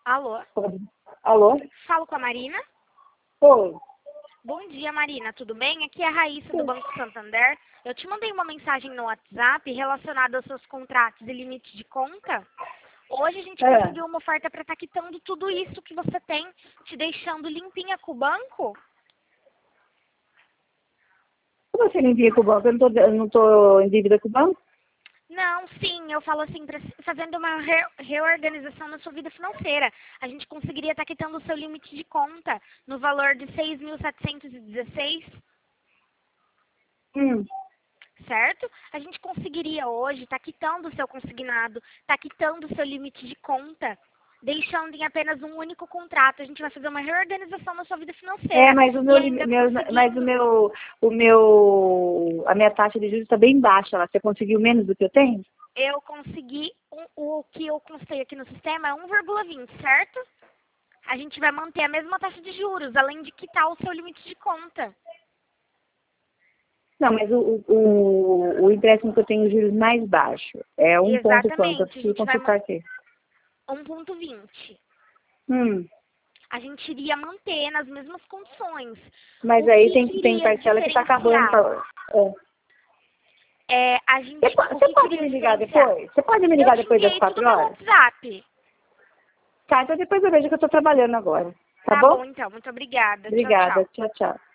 Alô? Alô? Falo com a Marina? Oi. Bom dia, Marina. Tudo bem? Aqui é a Raíssa do Banco Santander. Eu te mandei uma mensagem no WhatsApp relacionada aos seus contratos e limites de conta. Hoje a gente conseguiu uma oferta para estar quitando tudo isso que você tem, te deixando limpinha com o banco. Como você me envia com o banco? Eu não tô em dívida com o banco? Não, sim, eu falo assim, fazendo uma reorganização na sua vida financeira. A gente conseguiria estar quitando o seu limite de conta no valor de 6.716, certo? A gente conseguiria hoje estar quitando o seu consignado, estar quitando o seu limite de conta, deixando em apenas um único contrato. A gente vai fazer uma reorganização na sua vida financeira. Mas o a minha taxa de juros está bem baixa lá. Você conseguiu menos do que eu tenho? Eu consegui, o que eu constei aqui no sistema é 1,20, certo? A gente vai manter a mesma taxa de juros, além de quitar o seu limite de conta. Não, mas o empréstimo que eu tenho juros mais baixo é ponto quanto? Eu Exatamente, a preciso gente vai consultar aqui. 1,20. A gente iria manter nas mesmas condições. Mas O aí que tem iria parcela que está acabando. a gente, Você pode me ligar depois? Você pode me ligar depois das 4 horas? Pelo WhatsApp. Tá, então depois eu vejo que eu estou trabalhando agora. Tá Tá bom? bom, então. Muito obrigada. Tchau, Obrigada. tchau. Tchau, tchau.